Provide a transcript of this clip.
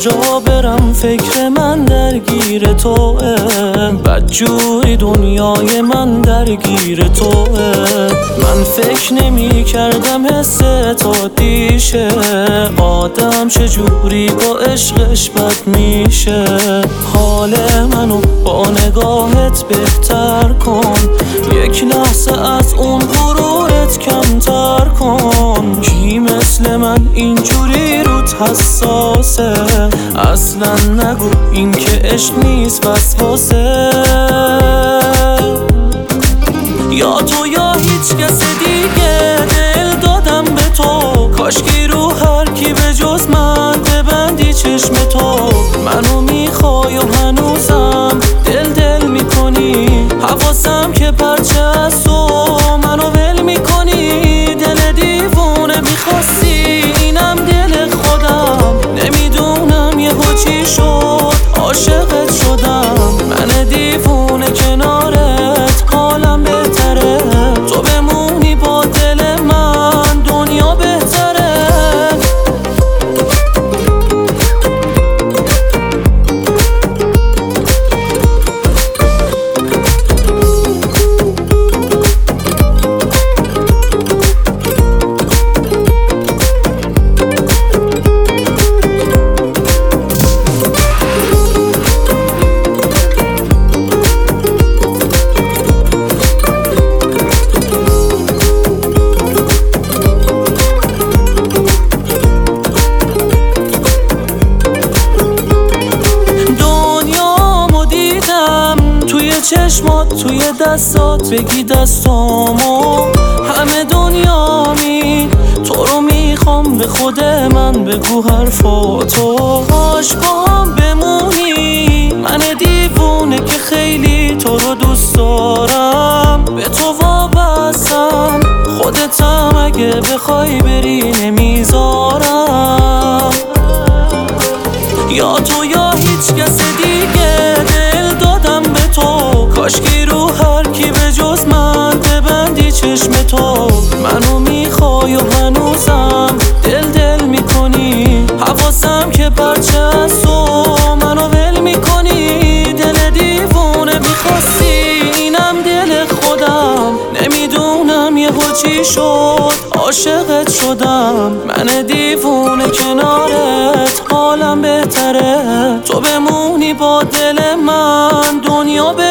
جا برم فکر من درگیر توه، بدجوری دنیای من درگیر توه. من فکر نمی کردم حس تا دیشه، آدم چجوری با عشقش بد میشه. حال منو با نگاهت بهتر کن، یک لحظه از اون غرورت کمتر کن. کی مثل من اینجوری روت حساسه؟ اصلا نگو این که عشق نیست وسواسه. یا تو یا هیچ کس دیگه، دل دادم به تو، کاشکی رو هر کی به جز من ببندی چشم تو. منو میخوای و هنوزم دل میکنی، حواسم که پرچه از تو منو ول میکنی. دل دیوونه میخواستی اینم دل خودم، نمیدونم یهو چی شد عاشقت شدم. من دیوونه کنارت حالم بهتره، تو بمونی با دل من دنیا بهتره. چشمات توی دستات، بگی دستامو همه دنیامی. تو رو میخوام به خود من بگو حرفاتو، کاش با هم بمونی. من دیوونه که خیلی تو رو دوست دارم، به تو وابستم، خودتم اگه بخوای بری نمیذارم. یا تو یا هیچ کس دیگه، دل دادم به تو، کاشکی رو هر کی به جز من ببندی چشم تو. منو میخوای و هنوزم دل میکنی، حواسم که پرچه از تو منو ول میکنی. دل دیوونه میخواستی اینم دل خودم، نمیدونم یهو چی شد عاشقت شدم. من دیوونه کنارت حالم بهتره، تو بمونی با دل من دنیا